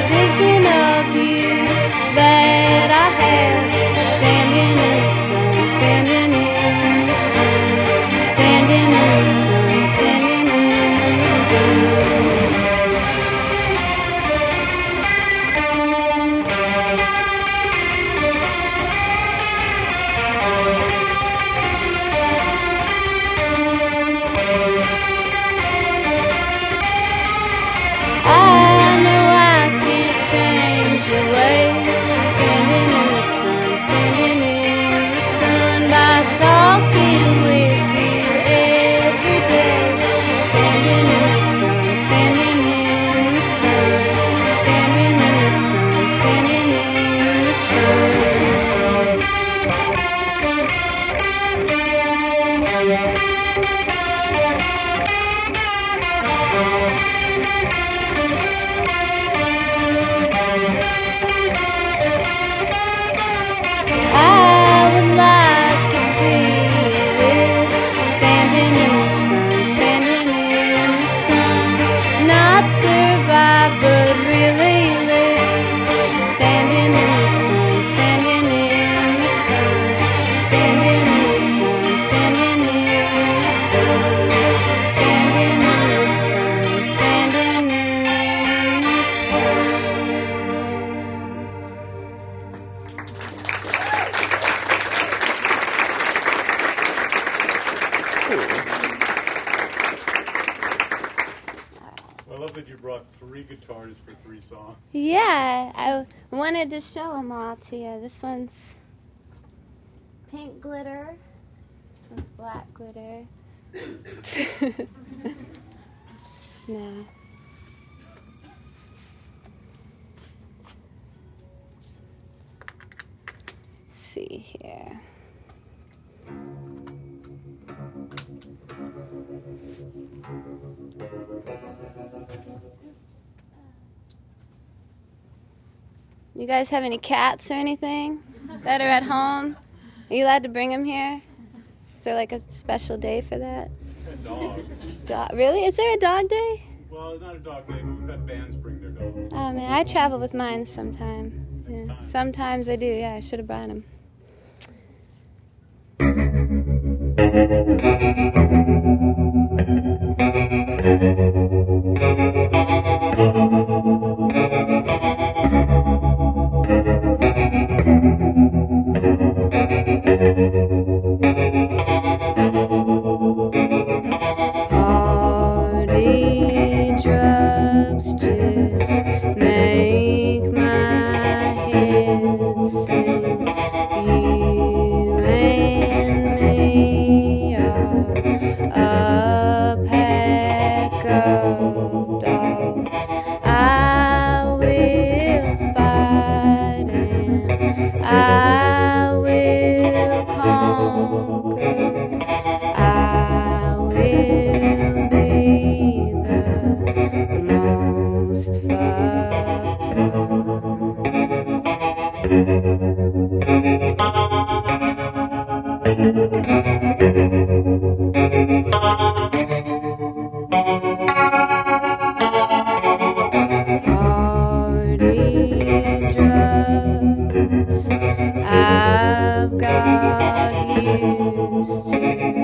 the vision of you that I have, standing in the sun, standing in the sun, standing in the sun, standing in the sun. I know I can't change your ways, standing in the sun, standing in the sun, by talking with you every day, standing in the sun, standing in the sun, standing in the sun, standing in the sun. I would like to see you live, standing in the sun, standing in the sun, not survive but really live, standing in the sun, standing in the sun, standing in the sun, standing in the sun, standing in the sun, standing in the sun. I love that you brought 3 guitars for 3 songs. Yeah, I wanted to show them all to you. This one's pink glitter. This one's black glitter. No. Let's see here. You guys have any cats or anything that are at home? Are you allowed to bring them here? Is there like a special day for that? A dog. Really? Is there a dog day? Well, not a dog day, but we've had fans bring their dogs. Oh man, I travel with mine sometime. Yeah. Sometimes I do, yeah, I should have brought him. Party drugs just make my head sing. You and me are a pack of dogs. I will fight and I will conquer. I will be the most fucked Party drugs I've got used to.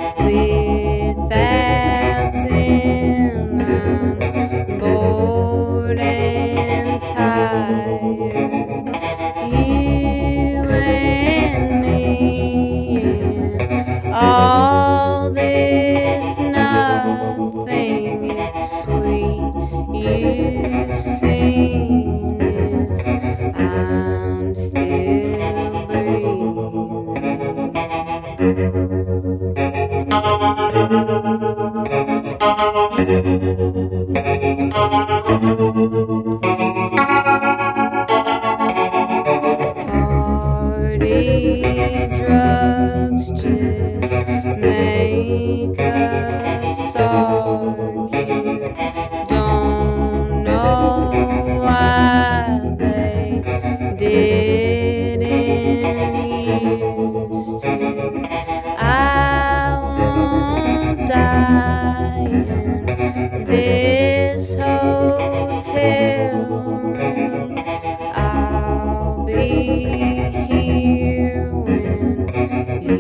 Without them I'm bored and tired. You and me and all this nothing, it's sweet. You've seen if I'm still breathing. Party drugs just make us argue. Don't know why they didn't used to. I won't die in this this hotel room. I'll be here when you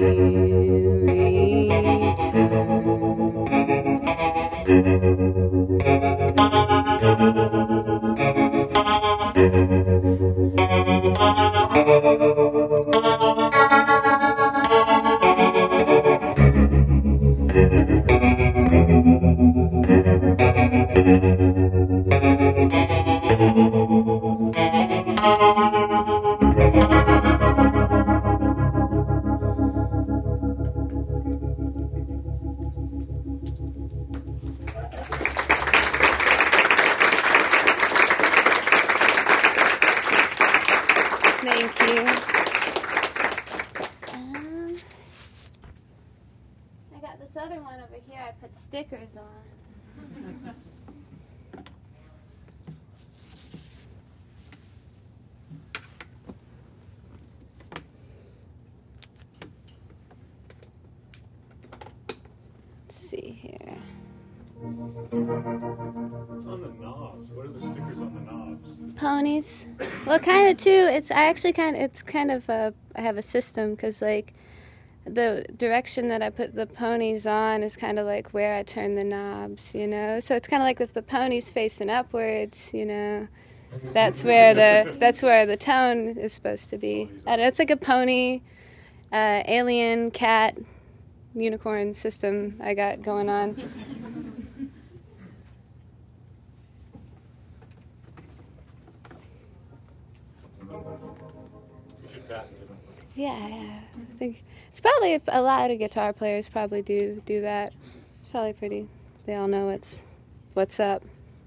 Thank you. I got this other one over here I put stickers on. Let's see here. It's on the knobs. What are the stickers on the knobs? Ponies. Well, kind of too. It's I have a system because like the direction that I put the ponies on is kind of like where I turn the knobs, you know. So it's kind of like if the pony's facing upwards, you know, that's where the tone is supposed to be. I don't know, it's like a pony, alien, cat, unicorn system I got going on. Yeah, I think it's probably a lot of guitar players probably do that. It's probably pretty. They all know what's up.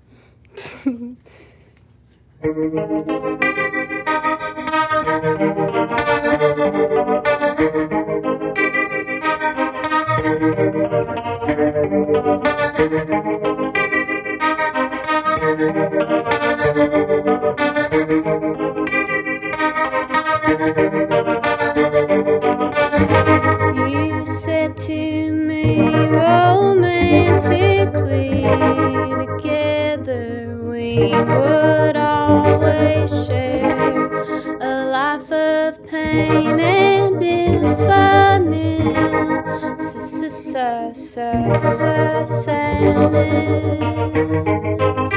You said to me romantically, together we would always share a life of pain and infinite sadness.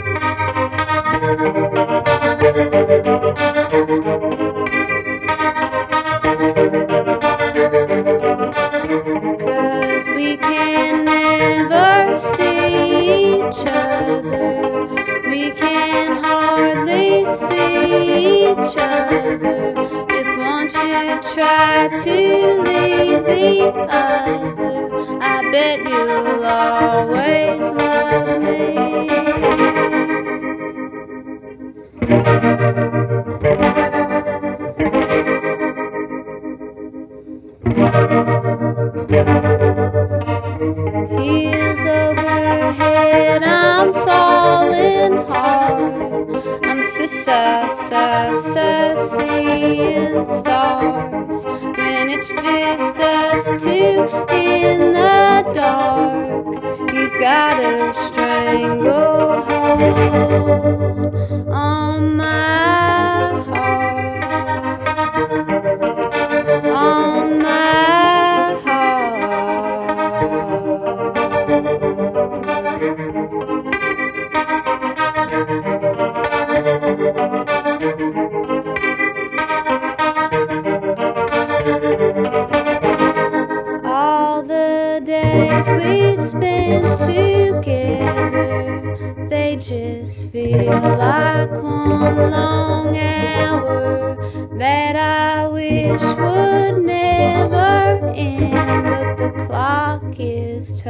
Cause we can never see each other, we can hardly see each other. If one should try to leave the other, I bet you'll always love me. Heels overhead, I'm falling hard. I'm seeing stars when it's just us two in the dark. You've got a stranglehold on my heart, on my heart. All the days we've spent together, they just feel like one long hour that I wish would never end. But the clock is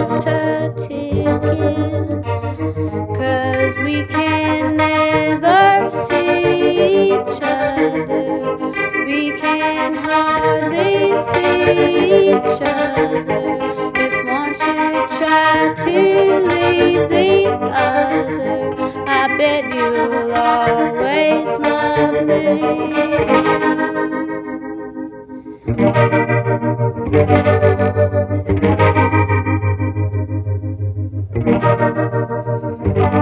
ticking, 'cause we can never see each other, we can hardly see each other. If one should try to leave the other, I bet you'll always love me.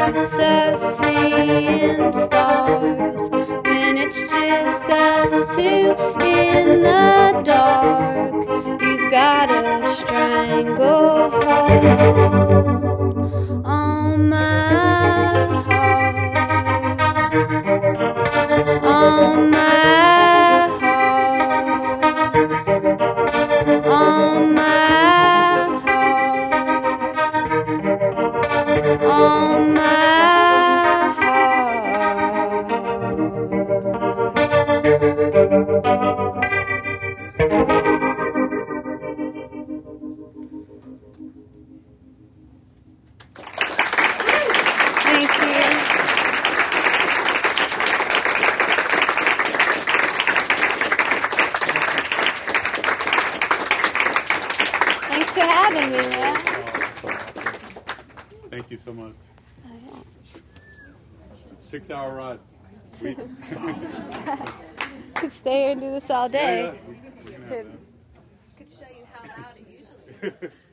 us seeing stars when it's just us two in the dark. You've got a stranglehold on my heart, on my heart, on my on my heart. Thank you. Thanks for having me, man. Thank you so much. 6-hour ride. We Could stay here and do this all day. yeah. Could show you how loud it usually is.